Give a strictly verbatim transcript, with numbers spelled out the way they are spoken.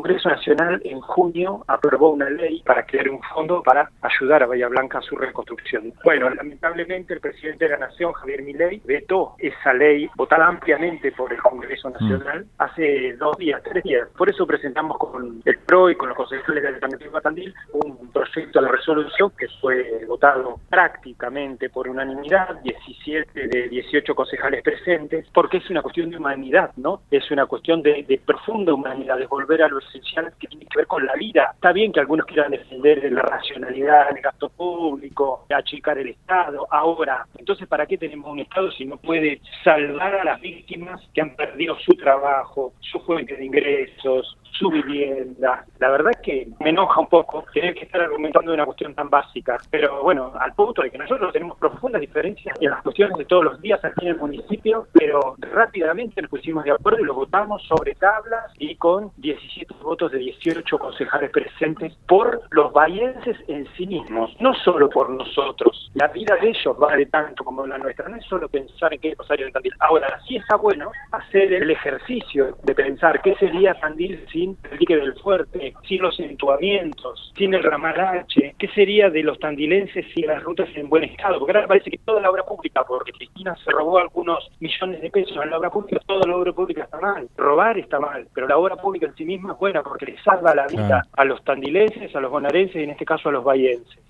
Congreso Nacional en junio aprobó una ley para crear un fondo para ayudar a Bahía Blanca a su reconstrucción. Bueno, lamentablemente el presidente de la Nación, Javier Milei, vetó esa ley votada ampliamente por el Congreso Nacional mm. hace dos días, tres días. Por eso presentamos con el P R O y con los concejales del Departamento de Tandil un proyecto de resolución que fue votado prácticamente por unanimidad, diecisiete de dieciocho concejales presentes, porque es una cuestión de humanidad, ¿no? Es una cuestión de, de profunda humanidad, de volver a lo esencial que tiene que ver con la vida. Está bien que algunos quieran defender la racionalidad del gasto público, achicar el Estado. Ahora, entonces, ¿para qué tenemos un Estado si no puede salvar a las víctimas que han perdido su trabajo, su fuente de ingresos, su vivienda? La verdad es que me enoja un poco tener que estar argumentando de una cuestión tan básica, pero bueno, al punto de que nosotros tenemos profundas diferencias en las cuestiones de todos los días aquí en el municipio, pero rápidamente nos pusimos de acuerdo y lo votamos sobre tablas y con diecisiete votos de dieciocho concejales presentes por los bahienses en sí mismos, no solo por nosotros. La vida de ellos vale tanto como la nuestra, no es solo pensar en qué es Rosario de Tandil. Ahora, sí está bueno hacer el ejercicio de pensar qué sería Tandil sin el dique del Fuerte, sin los entuamientos, sin el ramal H, qué sería de los tandilenses sin las rutas en buen estado, porque ahora parece que toda la obra pública, porque Cristina se robó algunos millones de pesos en la obra pública, toda la obra pública está mal. Robar está mal, pero la obra pública en sí misma es buena porque le salva la vida claro. a los tandilenses, a los bonaerenses y en este caso a los bahienses.